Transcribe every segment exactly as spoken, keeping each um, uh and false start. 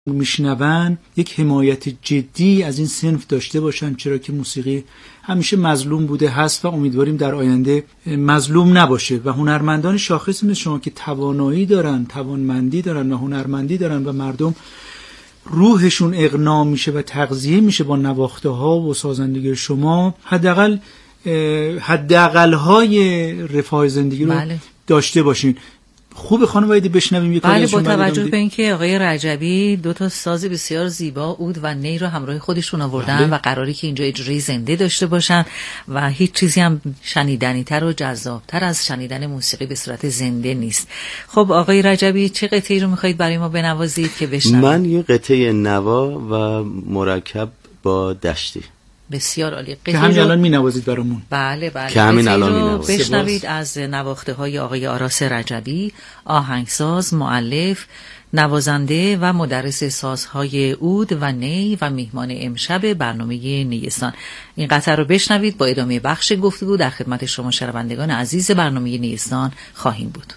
میشنون یک حمایت جدی از این صنف داشته باشن، چرا که موسیقی همیشه مظلوم بوده هست و امیدواریم در آینده مظلوم نباشه و هنرمندان شاخص مثل شما که توانایی دارن، توانمندی دارن و هنرمندی دارن و مردم روحشون اقناع میشه و تغذیه میشه با نواخته ها و سازندگی شما، حداقل حداقل های رفاه زندگی رو بله. داشته باشین. خوب خانم وحیدی بشنویم یک بله، با توجه به اینکه آقای رجبی دو تا ساز بسیار زیبا عود و نی رو همراه خودشون آوردن بله. و قراری که اینجا اجرای زنده داشته باشن و هیچ چیزی هم شنیدنی‌تر و جذاب‌تر از شنیدن موسیقی به صورت زنده نیست. خب آقای رجبی چه قطعه‌ای رو می‌خواید برای ما بنوازید که بشنویم؟ من یه قطعه نوا و مرکب با دشتی. بسیار عالی. که همین الان می‌نوازید برامون. بله بله. که همین الان می‌نوازید. بشنوید از نواخته‌های آقای آراس رجبی، آهنگساز، مؤلف، نوازنده و مدرس سازهای عود و نی و میهمان امشب برنامه نیستان. این قطعه رو بشنوید. با ادامه بخش گفتگو در خدمت شما شنوندگان عزیز برنامه نیستان خواهیم بود.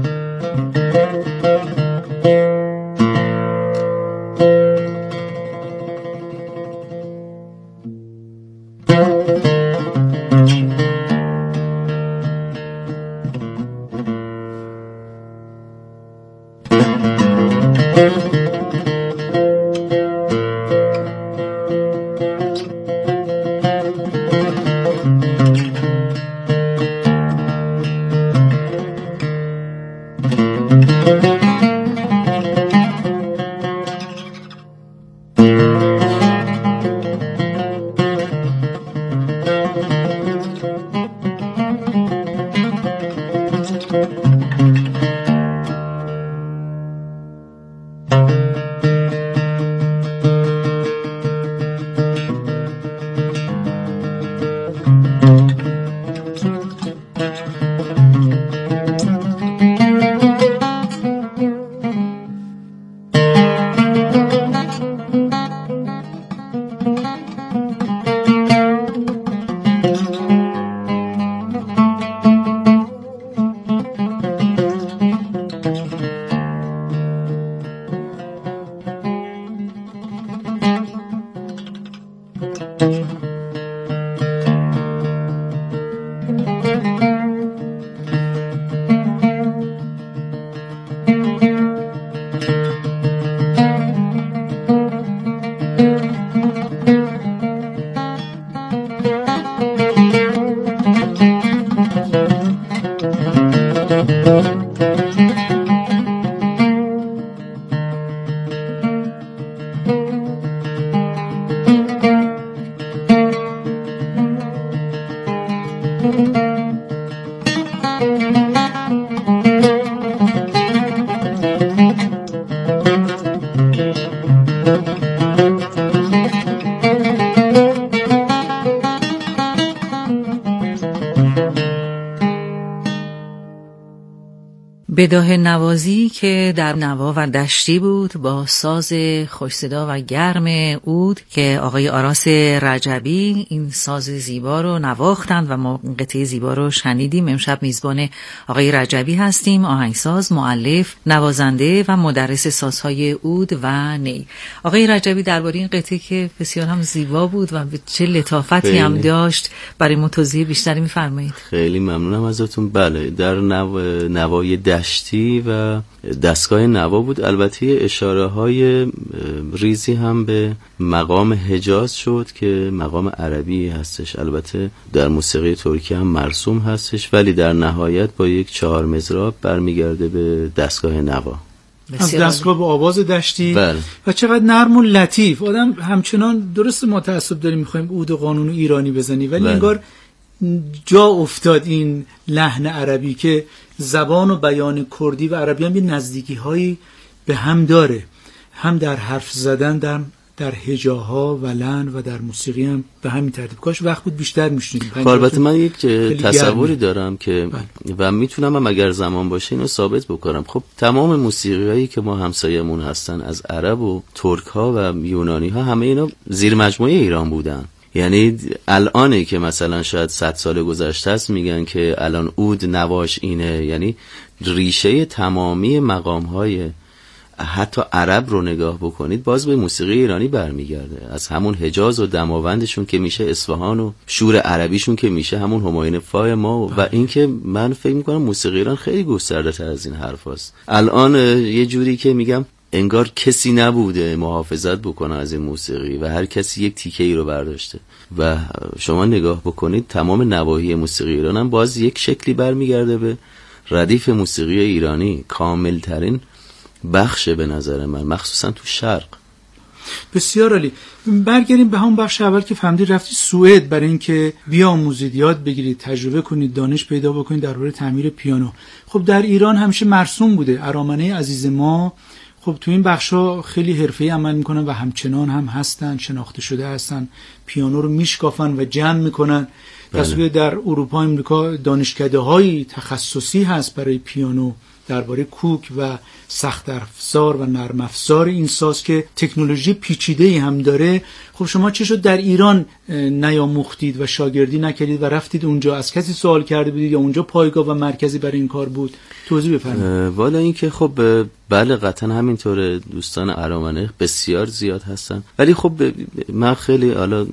بداهه نوازی که در نوا و دشتی بود با ساز خوش‌صدا و گرم عود که آقای آراس رجبی این ساز زیبا رو نواختند و ما قطعه زیبا رو شنیدیم. امشب میزبان آقای رجبی هستیم، آهنگساز، مؤلف، نوازنده و مدرس سازهای عود و نی. آقای رجبی درباره این قطعه که بسیار هم زیبا بود و چه لطافتی هم داشت برای ما توضیح بیشتری می‌فرمایید؟ خیلی ممنونم ازتون. بله، در نو... نوای دشتی و دستگاه نوا بود. البته اشاره های ریزی هم به مقام حجاز شد که مقام عربی هستش، البته در موسیقی ترکی هم مرسوم هستش، ولی در نهایت با یک چهار مضراب برمیگرده به دستگاه نوا، از دستگاه به آواز دشتی. بله. و چقدر نرم و لطیف. آدم همچنان درست ما تعصب داریم میخوایم عود و قانون ایرانی بزنی، ولی بله. انگار جا افتاد این لحن عربی که زبان و بیان کردی و عربی هم یه نزدیکی هایی به هم داره، هم در حرف زدن، در در هجاها و لحن و در موسیقی هم به همین ترتیب. کاش وقت بود بیشتر میشنیدیم. البته من یک تصوری دارم که بله. و میتونم هم اگر زمان باشه اینو ثابت بکنم. خب تمام موسیقیایی که ما همسایمون هستن از عرب و ترک ها و یونانی ها همه اینا زیر مجموعه ایران بودن. یعنی الانه که مثلا شاید صد سال گذشته است میگن که الان عود نواش اینه، یعنی ریشه تمامی مقام‌های حتی عرب رو نگاه بکنید باز به موسیقی ایرانی برمیگرده، از همون حجاز و دماوندشون که میشه اصفهان و شور عربیشون که میشه همون همایون فای ما و, و اینکه من فکر میکنم موسیقی ایران خیلی گسترده تر از این حرف هست. الان یه جوری که میگم انگار کسی نبوده محافظت بکنه از این موسیقی و هر کسی یک تیکه ای رو برداشته و شما نگاه بکنید تمام نواحی موسیقی ایران هم باز یک شکلی برمیگرده به ردیف موسیقی ایرانی. کامل ترین بخشه به نظر من، مخصوصا تو شرق. بسیار عالی. برگردیم به همون بخش اول که فهمیدی رفتی سوئد برای اینکه بیاموزید، یاد بگیرید، تجربه کنید، دانش پیدا بکنید درباره تعمیر پیانو. خب در ایران همیشه مرسوم بوده. ارامنه عزیز ما خب تو این بخشا خیلی حرفه‌ای عمل میکنن و همچنان هم هستن، شناخته شده هستن، پیانو رو میشکافن و جمع میکنن. بله. در اروپا، امریکا دانشکده‌های تخصصی هست برای پیانو درباره کوک و سخت افزار و نرم افزار این ساز که تکنولوژی پیچیده‌ای هم داره. خب شما چه شد در ایران نیاموختید و شاگردی نکردید و رفتید اونجا؟ از کسی سوال کرده بودید یا اونجا پایگاه و مرکزی برای این کار بود؟ توضیح بفرمایید. والا این که خب بله قطعا همینطوره، دوستان ارامنه بسیار زیاد هستن، ولی خب من خیلی حالا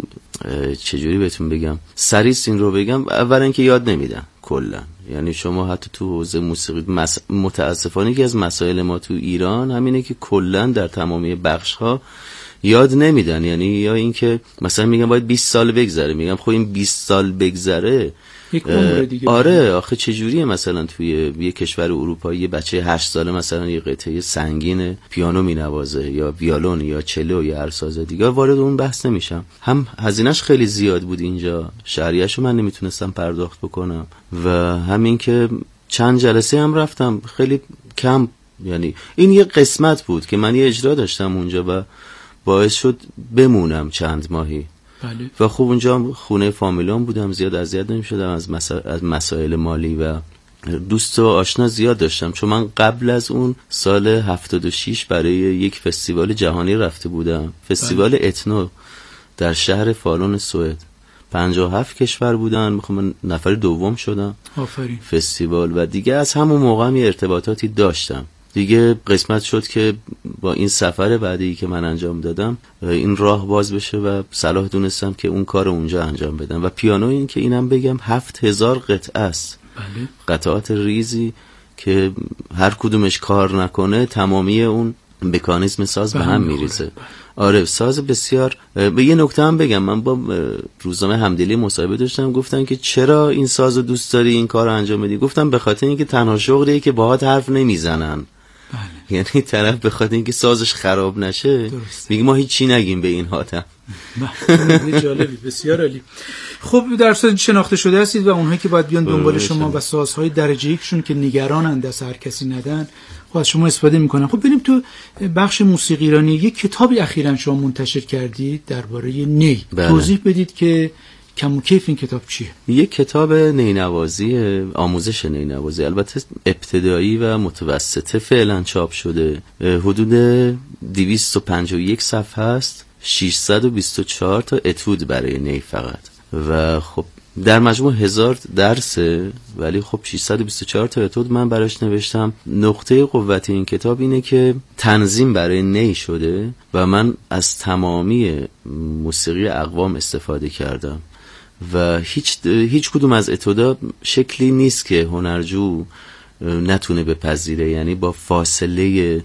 چجوری بهتون بگم سریس این رو بگم، اولا اینکه یاد نمیدن کلا. یعنی شما حتی تو حوزه موسیقی مس... متاسفانه که از مسائل ما تو ایران همینه که کلا در تمامی بخش ها یاد نمیدن. یعنی یا اینکه مثلا میگن باید بیست سال بگذره، میگم خب این بیست سال بگذره یک عمر دیگه. آره آخه چجوریه مثلا توی یه کشور اروپایی یه بچه هشت ساله مثلا یه قطعه سنگین پیانو مینوازه یا ویولون یا چلو یا هر ساز دیگه؟ وارد اون بحث نمیشم. هم هزینه‌اش خیلی زیاد بود اینجا، شهریه‌شو من نمیتونستم پرداخت بکنم و همین که چند جلسه هم رفتم خیلی کم. یعنی این یه قسمت بود که من یه اجرا داشتم اونجا و باعث شد بمونم چند ماهی. بله. و خوب اونجا خونه فامیلام بودم، زیاد اذیت نمی‌شدم از مسائل از مسائل مالی و دوست و آشنا زیاد داشتم، چون من قبل از اون سال هفتاد و شش برای یک فستیوال جهانی رفته بودم، فستیوال بله. اتنو در شهر فالون سوئد. پنجاه و هفت کشور بودن، میخوام نفر دوم شدم. آفرین. فستیوال و دیگه از همون موقع هم یه ارتباطاتی داشتم. دیگه قسمت شد که با این سفر بعدی که من انجام دادم این راه باز بشه و صلاح دونستم که اون کار اونجا انجام بدم. و پیانو این که اینم بگم هفت هزار قطعه است. بله. قطعات ریزی که هر کدومش کار نکنه تمامی اون مکانیزم ساز به هم میریزه. آره ساز بسیار. به یه نکته هم بگم، من با روزنامه همدلی مصاحبه داشتم، گفتن که چرا این سازو دوست داری این کارو انجام بدی؟ گفتم به خاطر اینکه تنها شغلیه که باهات حرف نمیزنن. بله. یعنی طرف به خاطر اینکه سازش خراب نشه میگه ما هیچی نگیم به این هاتم. بله جالبی، بسیار عالی. خب در صورت شناخته شده هستید و اونهایی که باید بیان دنبال شما و سازهای درجه یکشون که نگرانند از هر کسی ندن خب از شما استفاده میکنن. خب بریم تو بخش موسیقی ایرانی. یک کتابی اخیراً شما منتشر کردید درباره نی. بله. توضیح بدید که کم و کیف این کتاب چیه؟ یک کتاب نینوازی، آموزش نینوازی، البته ابتدایی و متوسطه فعلا چاپ شده. حدود دویست و پنجاه و یک صفحه است، ششصد و بیست و چهار تا اتود برای نی فقط و خب در مجموع هزار درسه، ولی خب ششصد و بیست و چهار تا اتود من براش نوشتم. نقطه قوت این کتاب اینه که تنظیم برای نی شده و من از تمامی موسیقی اقوام استفاده کردم و هیچ هیچ کدوم از اتودا شکلی نیست که هنرجو نتونه بپذیره، یعنی با فاصله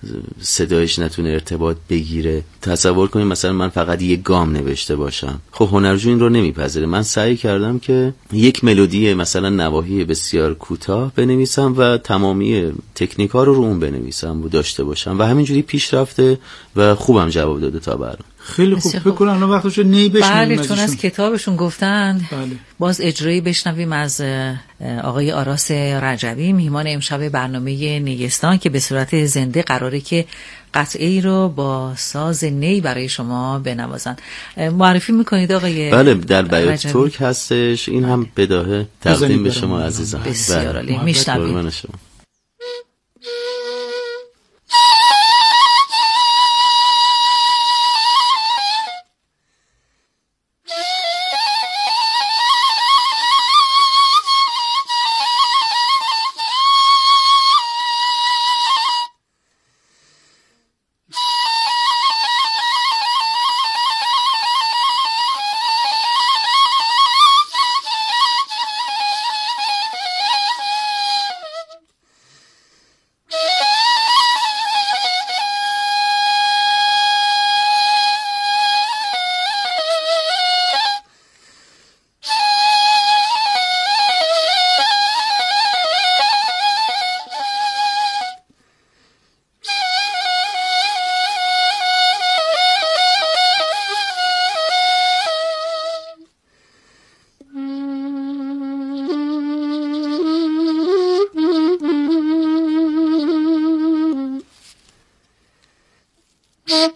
صدایش نتونه ارتباط بگیره. تصور کنید مثلا من فقط یک گام نوشته باشم، خب هنرجو این رو نمیپذیره. من سعی کردم که یک ملودی مثلا نواحی بسیار کوتاه بنویسم و تمامی تکنیک‌ها رو رو اون بنویسم و داشته باشم و همینجوری پیش رفته و خوبم جواب داده تا الان. خیلی خوب. فکر کنم الان وقتشه نی بشنویم. بله چون از کتابشون گفتن. بله. باز اجرایی بشنویم از آقای آراس رجبی، میهمان امشب برنامه نیستان، که به صورت زنده قراره که قطعه‌ای رو با ساز نی برای شما بنوازن. معرفی میکنید آقای؟ بله در بیات ترک هستش. این هم بداهه تقدیم به شما عزیزان. بسیار عالی. میشنویم.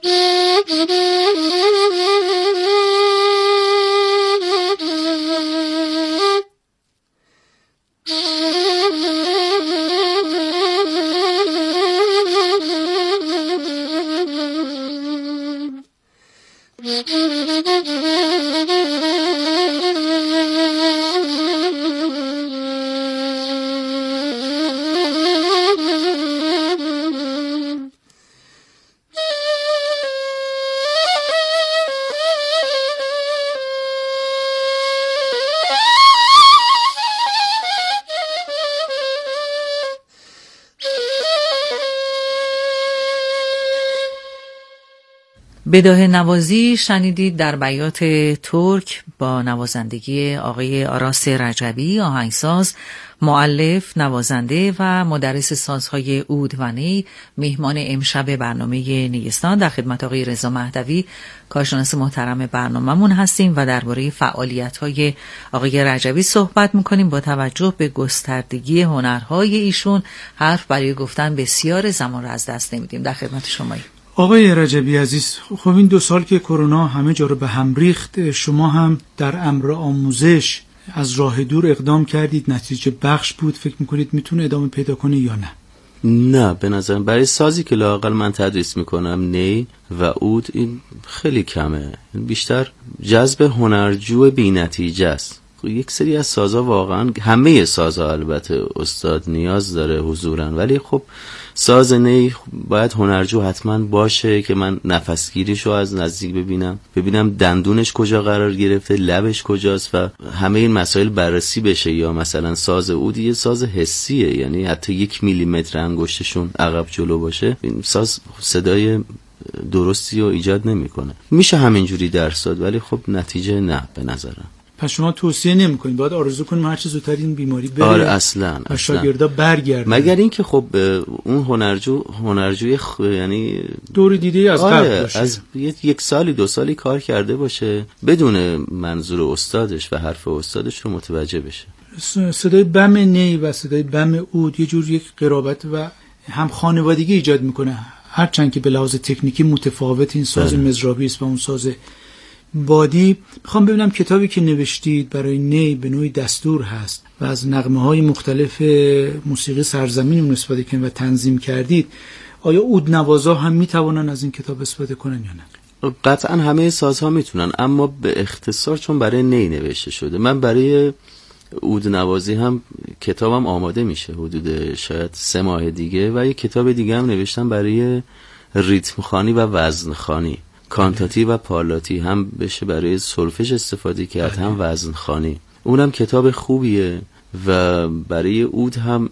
بداهه نوازی شنیدید در بیات ترک با نوازندگی آقای آراس رجبی، آهنگساز، مؤلف، نوازنده و مدرس سازهای عود و نی. میهمان امشب برنامه نیستان در خدمت آقای رضا مهدوی، کارشناس محترم برنامه‌مون هستیم و درباره فعالیت‌های آقای رجبی صحبت می‌کنیم. با توجه به گستردگی هنرهای ایشون حرف برای گفتن بسیار، زمان را از دست نمیدیم. در خدمت شماییم. آقای رجبی عزیز، خب این دو سال که کرونا همه جا رو به هم ریخت، شما هم در امر آموزش از راه دور اقدام کردید، نتیجه بخش بود. فکر میکنید میتونه ادامه پیدا کنه یا نه؟ نه، به نظرم برای سازی که لااقل من تدریس میکنم، نی و عود، این خیلی کمه. بیشتر جذب هنرجو بی نتیجه است. یک سری از سازها واقعا، همه سازها البته استاد نیاز داره حضورن، ولی خب ساز نی باید هنرجو حتما باشه که من نفسگیریشو از نزدیک ببینم، ببینم دندونش کجا قرار گرفته، لبش کجاست و همه این مسائل بررسی بشه. یا مثلا ساز عود یه ساز حسیه، یعنی حتی یک میلیمتر انگشتشون عقب جلو باشه، این ساز صدای درستی رو ایجاد نمیکنه. میشه همینجوری درس داد، ولی خب نتیجه نه به نظرم. پس شما توصیه نمی‌کنید، باید آرزو کنیم هر چه زودتر این بیماری بره؟ آره اصلاً و شاگردا برگردن. مگر اینکه خب اون هنرجو هنرجوی خ... یعنی دور دیده از قبل آره باشه، از یک سالی دو سالی کار کرده باشه، بدون منظور استادش و حرف استادش رو متوجه بشه. صدای بم نی و صدای بم عود یه جور یک قرابت و هم خانوادگی ایجاد میکنه، هرچند که به لحاظ تکنیکی متفاوت. این ساز مزرابی است و اون ساز بادی. میخوام ببینم کتابی که نوشتید برای نی به نوعی دستور هست و از نغمه‌های مختلف موسیقی سرزمین استفاده کردید و تنظیم کردید. آیا عودنوازا هم میتوانن از این کتاب استفاده کنن یا نه؟ قطعا همه سازها میتونن، اما به اختصار چون برای نی نوشته شده. من برای عودنوازی هم کتابم آماده میشه حدود شاید سه ماه دیگه، و یک کتاب دیگه هم نوشتم برای ریتم خوانی و وزن خوانی، کانتاتی و پارلاتی، هم بشه برای سولفژ استفاده کرد هم وزن خوانی. اونم کتاب خوبیه. و برای عود هم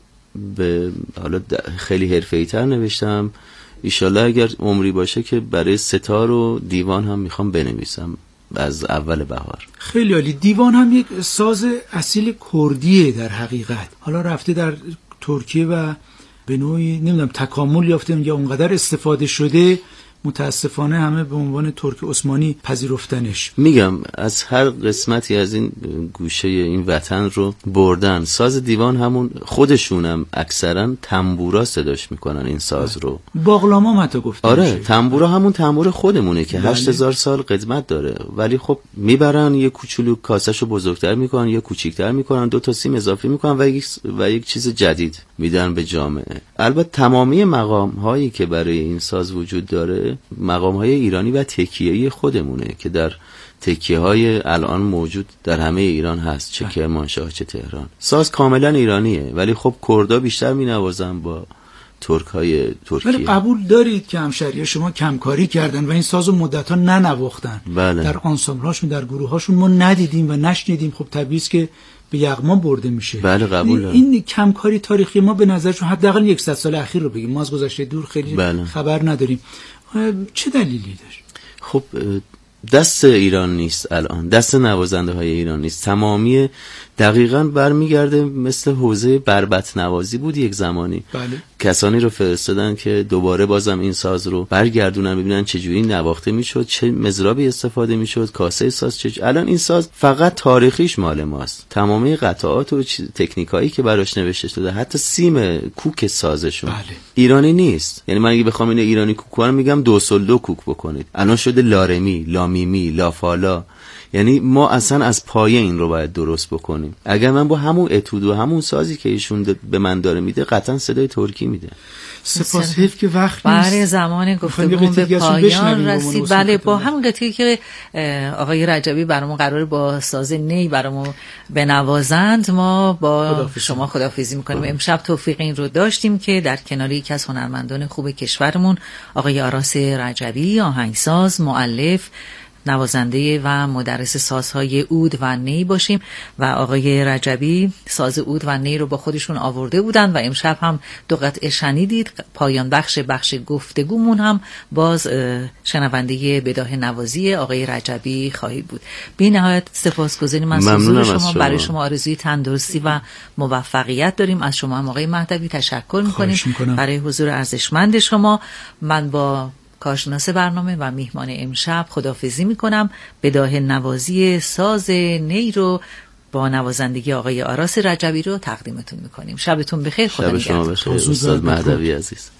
به حالا خیلی حرفه‌ای‌تر نوشتم. ایشالله اگر عمری باشه که برای ستار و دیوان هم میخوام بنویسم از اول بهار. خیلی عالی. دیوان هم یک ساز اصیل کردیه در حقیقت، حالا رفته در ترکیه و به نوعی نمیدونم تکامل یافته یا اونقدر استفاده شده، متاسفانه همه به عنوان ترک عثمانی پذیرفتنش. میگم از هر قسمتی از این گوشه این وطن رو بردن. ساز دیوان همون خودشونم اکثرا تنبورا صداش میکنن این ساز رو. باقلاما متا گفته آره میشه. تنبورا همون تنبور خودمونه که هشت هزار سال قدمت داره، ولی خب میبرن یه کوچولو کاسهشو بزرگتر میکنن یا کوچیکتر میکنن، دو تا سیم اضافه میکنن و یک و یک چیز جدید میدن به جامعه. البته تمامی مقام هایی که برای این ساز وجود داره مقام های ایرانی و تکیه‌ای خودمونه که در تکیه های الان موجود در همه ایران هست، چه کرمانشاه چه تهران. ساز کاملا ایرانیه، ولی خب کردا بیشتر می نوازن با ترک های ترکیه. ولی قبول دارید که همشهری شما کمکاری کردن و این سازو مدت‌ها ننواختن؟ بله. در آنسامبل‌هاشون در گروه‌هاشون ما ندیدیم و نشنیدیم. خب طبیعیه که به یغما برده میشه. بله قبول دارم. این کمکاری تاریخی ما به نظرشون حداقل صد سال اخیر رو بگیم، ما از گذشته دور خیلی بله. خبر نداریم. چه دلیلی داشت؟ خب دست ایران نیست الان، دست نوازنده های ایران نیست. تمامی دقیقاً برمیگرده مثل حوزه بربط نوازی بود یک زمانی. بله. کسانی رو فرستادن که دوباره بازم این ساز رو برگردونن ببینن چجوری نواخته میشد، چه مزرابی استفاده میشد، کاسه ساز چه. الان این ساز فقط تاریخیش مال ماست، تمامی قطعات و تکنیکایی که براش نوشته شده، حتی سیم کوک سازشون بله. ایرانی نیست. یعنی من اگه بخوام اینو ایرانی کوک کنم میگم دو سل دو کوک بکنید، الان شده لارمی، لامیمی، لافالا. یعنی ما اصلا از پایه این رو باید درست بکنیم. اگر من با همون اتود و همون سازی که ایشون به من داره میده قطعا صدای ترکی میده. سپاس، حیف که وقت نیست. برای زمان گفتگو به پایان رسید. بله، با همون قطعی که آقای رجبی برامون قرار با ساز نی برامون بنوازند ما با خداحافظ. شما خداحافظی میکنیم. امشب توفیق این رو داشتیم که در کنار یکی از هنرمندان خوب کشورمون آقای آراس رجبی، آهنگساز، مؤلف، نوازنده و مدرس سازهای عود و نی باشیم و آقای رجبی ساز عود و نی رو با خودشون آورده بودن و امشب هم دو قطعه شنیدید. پایان بخش بخش گفتگومون هم باز شنونده بداهه نوازی آقای رجبی خواهید بود. بی نهایت سپاسگزاریم از حضور شما. شما برای شما آرزوی تندرستی و موفقیت داریم. از شما هم آقای مهدوی تشکر میکنیم برای حضور ارزشمند شما. من با کارشناس برنامه و میهمان امشب خداحافظی میکنم. بداهه نوازی ساز نی رو با نوازندگی آقای آراس رجبی رو تقدیمتون میکنیم. شبتون بخیر. خدا نگهدار. شب شما بخیر استاد مهدوی عزیز.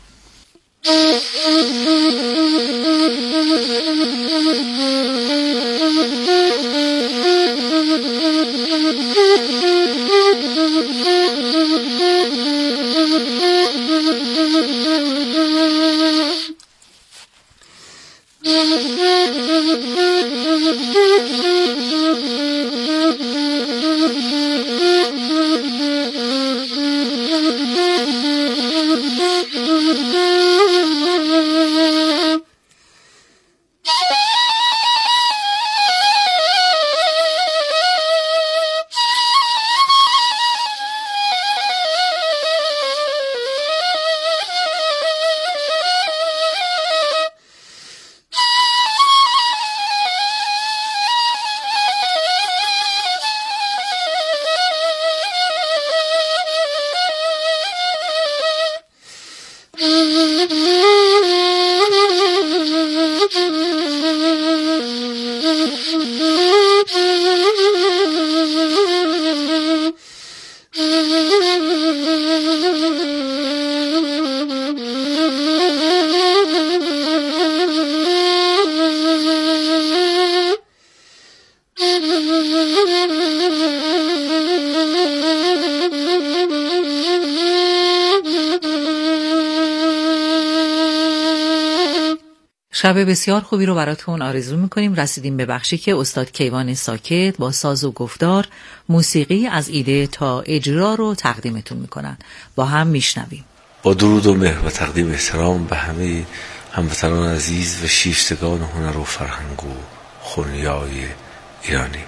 شب بسیار خوبی رو براتون آرزو میکنیم. رسیدیم به بخشی که استاد کیوان ساکت با ساز و گفتار موسیقی از ایده تا اجرا رو تقدیمتون میکنن. با هم میشنویم. با درود و مهر و تقدیم احترام به همه هموطنان عزیز و شیفتگان هنر و فرهنگ و خونیای ایرانی.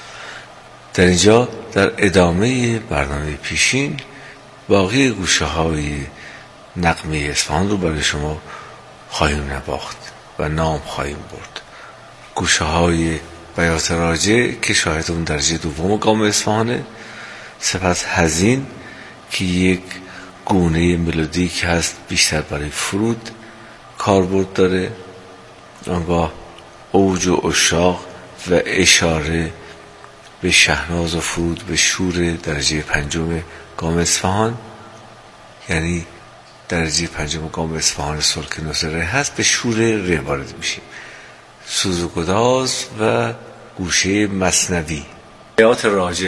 در اینجا در ادامه برنامه پیشین باقی گوشه های نغمه اصفهان رو برای شما خواهیم نواخت و نام خواهیم برد. گوشه های بیات راجع که شاهد اون درجه دوم گام اصفهانه، سپس حزین که یک گونه ملودیک هست بیشتر برای فرود کاربرد داره، آنگاه اوج و اشاق و اشاره به شهناز و فرود به شور درجه پنجم گام اصفهان، یعنی درجه پنجم گام اصفهان سلک نصره هست، به شور ره وارد میشیم. سوز و گداز و گوشه مثنوی. بیات راجع.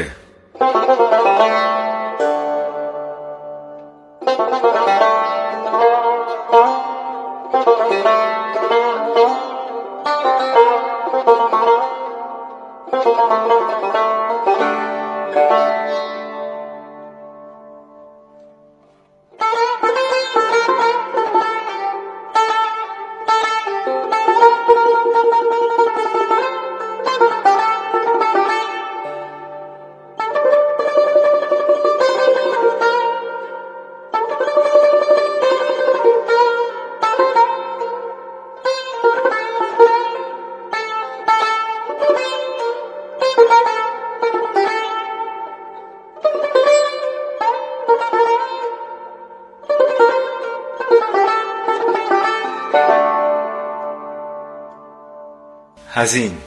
حزین.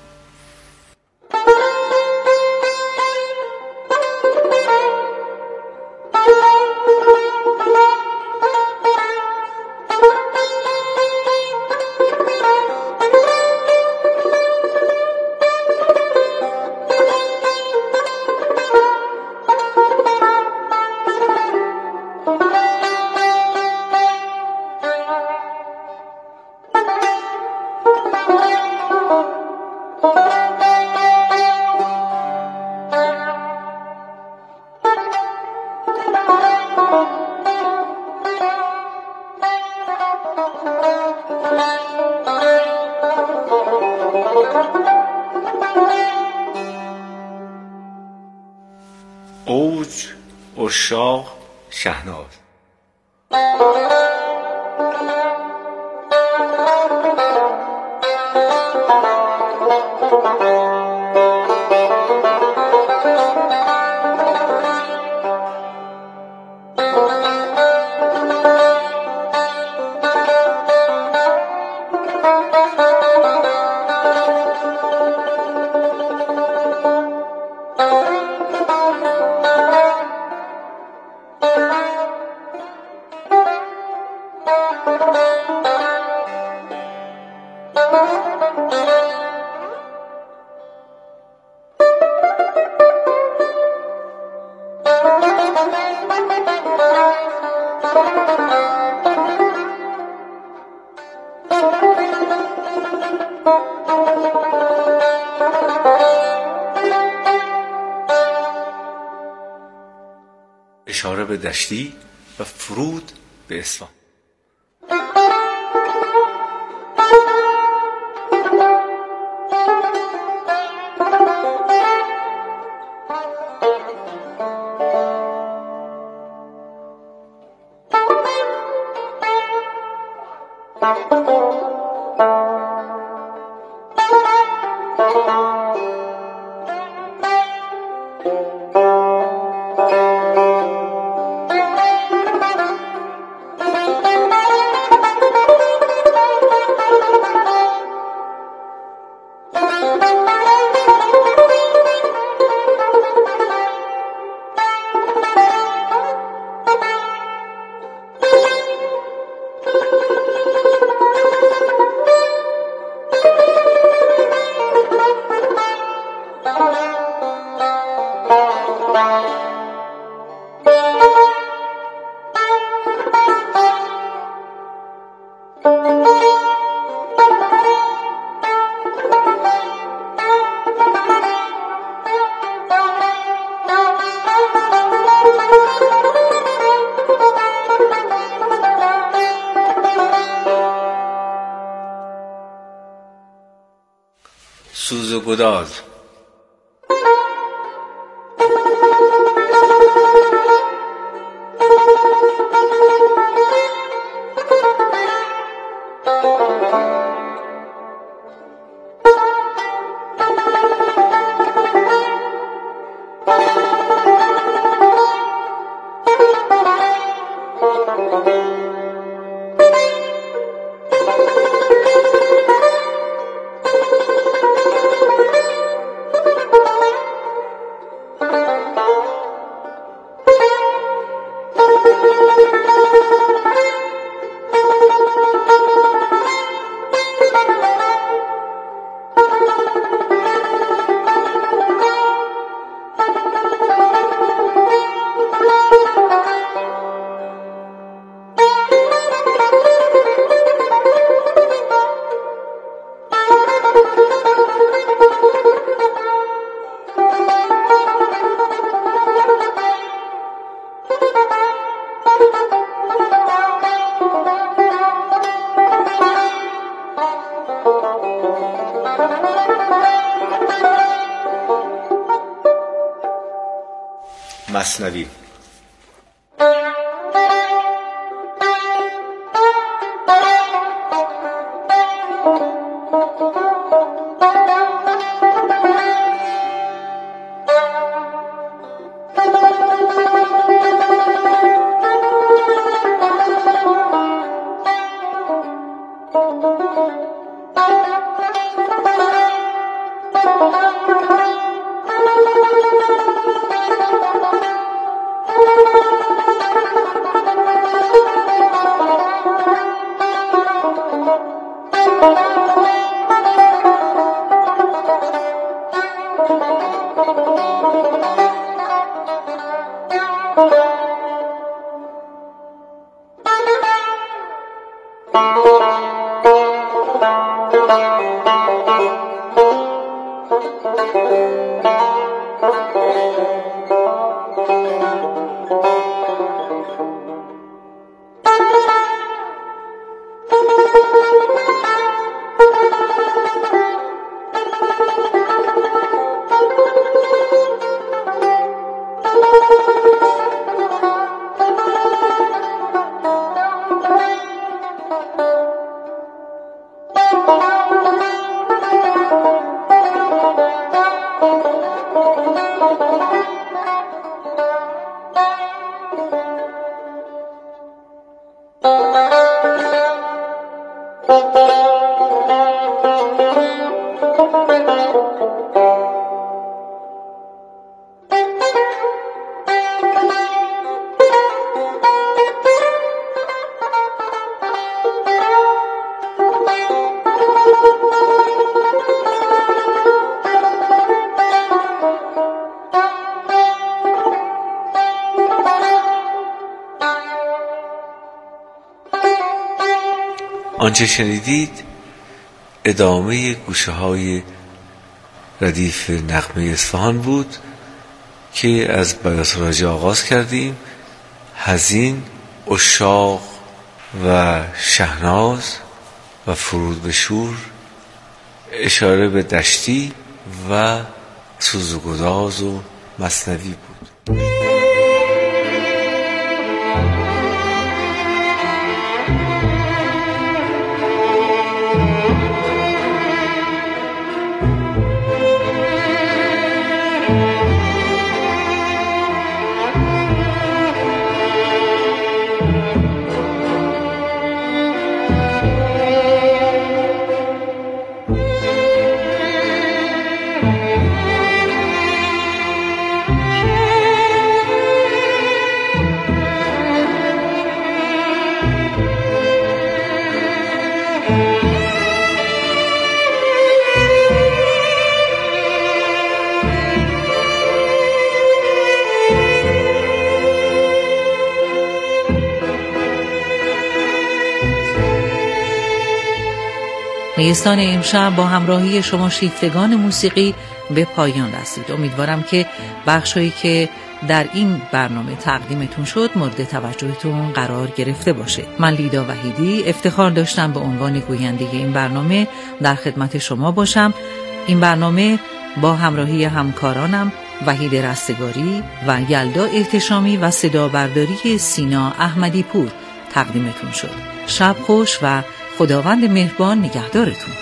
اوج عشاق شهناز. اشاره به دشتی و فرود به اصفهان. سوز و گداز. مثنوی. آنچه شنیدید ادامه گوشه های ردیف نغمه اصفهان بود که از بیات‌الراجع آغاز کردیم. حزین، عشاق و شهناز و فرود به شور، اشاره به دشتی و سوزوگداز و مثنوی بود. نیستان امشب با همراهی شما شیفتگان موسیقی به پایان رسید. امیدوارم که بخشایی که در این برنامه تقدیمتون شد مورد توجهتون قرار گرفته باشه. من لیدا وحیدی افتخار داشتم به عنوان گوینده این برنامه در خدمت شما باشم. این برنامه با همراهی همکارانم وحید رستگاری و یلدا احتشامی و صدا برداری سینا احمدی پور تقدیمتون شد. شب خوش و خداوند مهربان نگهدارتون.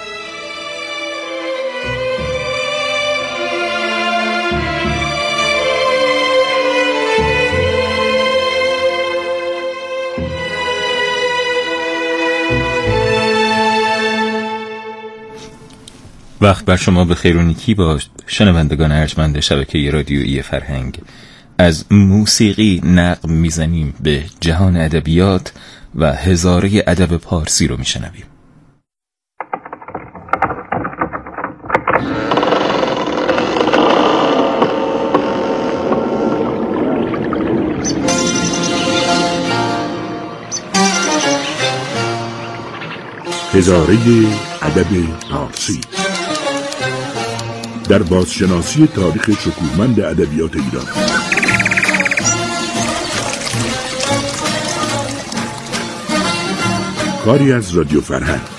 وقت بر شما به خیر و نیکی باد شنوندگان ارجمند شبکه رادیویی فرهنگ. از موسیقی نغم میزنیم به جهان ادبیات و هزاره ادب پارسی رو میشنویم. هزاره ادب پارسی در بازشناسی تاریخ شکوهمند ادبیات ایران. کاری از رادیو فرهنگ.